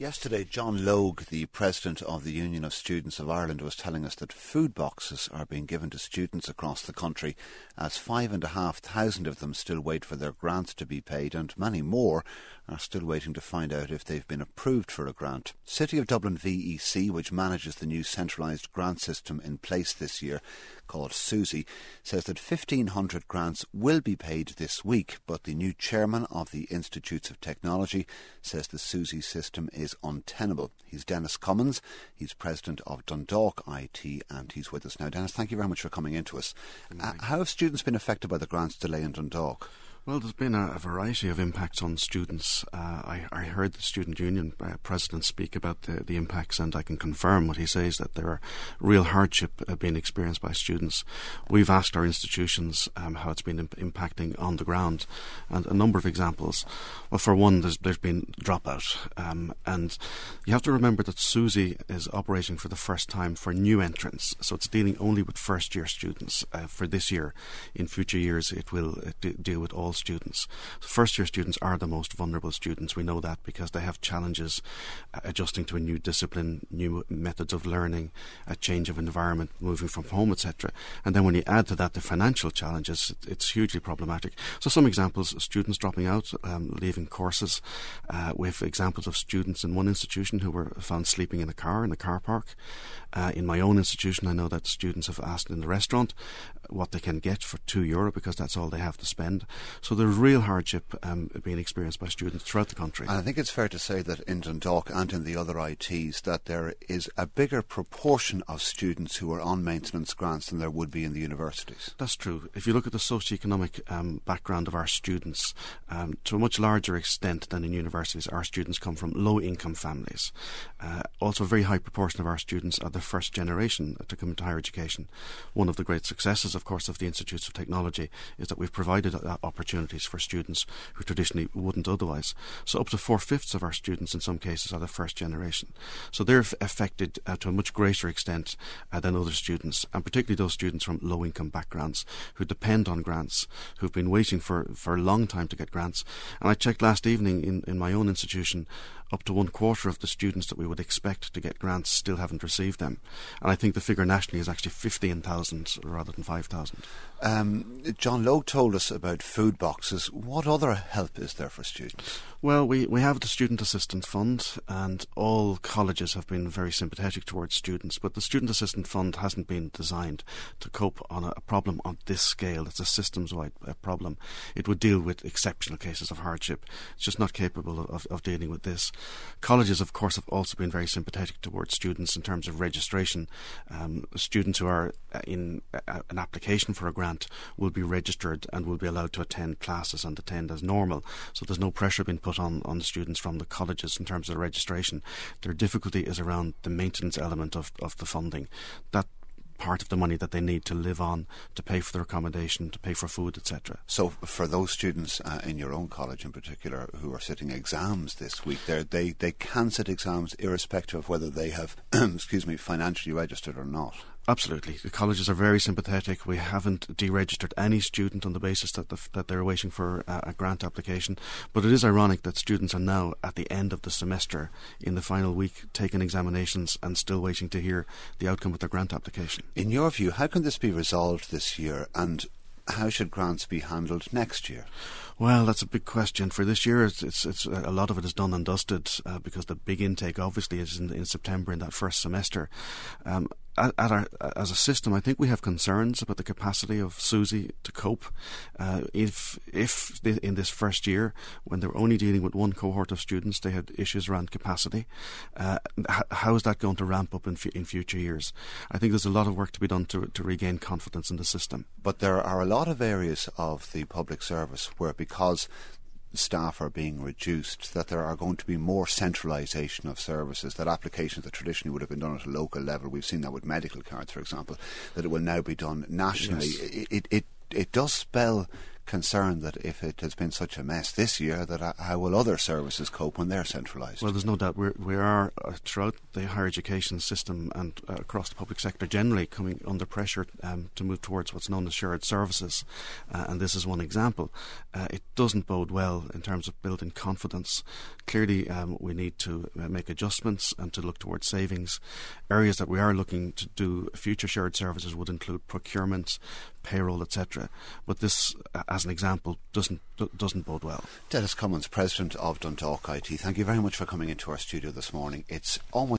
Yesterday, John Logue, the President of the Union of Students of Ireland, was telling us that food boxes are being given to students across the country, as 5,500 of them still wait for their grants to be paid, and many more are still waiting to find out if they've been approved for a grant. City of Dublin VEC, which manages the new centralised grant system in place this year, called SUSI, says that 1,500 grants will be paid this week, but the new chairman of the Institutes of Technology says the SUSI system is untenable. He's Dennis Cummins. He's president of Dundalk IT, and he's with us now. Dennis, thank you very much for coming in to us. How have students been affected by the grants delay in Dundalk? Well, there's been a variety of impacts on students. I heard the Student Union President speak about the impacts, and I can confirm what he says, that there are real hardship being experienced by students. We've asked our institutions how it's been impacting on the ground, and a number of examples. Well, for one, there's been dropout, and you have to remember that SUSI is operating for the first time for new entrants, so it's dealing only with first-year students for this year. In future years, it will deal with all students. First-year students are the most vulnerable students. We know that because they have challenges adjusting to a new discipline, new methods of learning, a change of environment, moving from home, etc. And then when you add to that the financial challenges, it's hugely problematic. So some examples: students dropping out, leaving courses. We have examples of students in one institution who were found sleeping in the car park. In my own institution, I know that students have asked in the restaurant what they can get for €2 because that's all they have to spend. So there's real hardship being experienced by students throughout the country. And I think it's fair to say that in Dundalk and in the other ITs that there is a bigger proportion of students who are on maintenance grants than there would be in the universities. That's true. If you look at the socio-economic background of our students, to a much larger extent than in universities, our students come from low-income families. Also, a very high proportion of our students are the first generation to come into higher education. One of the great successes, of course, of the Institutes of Technology is that we've provided opportunities for students who traditionally wouldn't otherwise. So up to 4/5 of our students in some cases are the first generation. So they're affected to a much greater extent than other students, and particularly those students from low-income backgrounds who depend on grants, who've been waiting for a long time to get grants. And I checked last evening in my own institution, up to 1/4 of the students that we would expect to get grants still haven't received them. And I think the figure nationally is actually 15,000 rather than 5,000. John Logue told us about food boxes. What other help is there for students? Well, we have the Student Assistance Fund, and all colleges have been very sympathetic towards students, but the Student Assistance Fund hasn't been designed to cope on a problem on this scale. It's a systems-wide problem. It would deal with exceptional cases of hardship. It's just not capable of dealing with this. Colleges, of course, have also been very sympathetic towards students in terms of registration. Students who are in an application for a grant will be registered and will be allowed to attend classes and attend as normal. So there's no pressure being put on the students from the colleges in terms of registration. Their difficulty is around the maintenance element of the funding. That part of the money that they need to live on, to pay for their accommodation, to pay for food, etc. So for those students in your own college in particular who are sitting exams this week, they can sit exams irrespective of whether they have financially registered or not. Absolutely. The colleges are very sympathetic. We haven't deregistered any student on the basis that they're waiting for a grant application. But it is ironic that students are now at the end of the semester, in the final week, taking examinations and still waiting to hear the outcome of their grant application. In your view, how can this be resolved this year, and how should grants be handled next year? Well, that's a big question. For this year, it's a lot of it is done and dusted because the big intake obviously is in September in that first semester. As a system, I think we have concerns about the capacity of SUSI to cope. If in this first year, when they were only dealing with one cohort of students, they had issues around capacity, how is that going to ramp up in future years? I think there's a lot of work to be done to regain confidence in the system. But there are a lot of areas of the public service where, because staff are being reduced, that there are going to be more centralisation of services, that applications that traditionally would have been done at a local level, we've seen that with medical cards, for example, that it will now be done nationally. Yes. It does spell concerned that if it has been such a mess this year, that how will other services cope when they're centralised? Well, there's no doubt we are throughout the higher education system and across the public sector generally coming under pressure to move towards what's known as shared services, and this is one example. It doesn't bode well in terms of building confidence. Clearly, we need to make adjustments and to look towards savings. Areas that we are looking to do future shared services would include procurement, payroll, etc. But this, as an example, doesn't bode well. Dennis Cummins, President of Dundalk IT, thank you very much for coming into our studio this morning. It's almost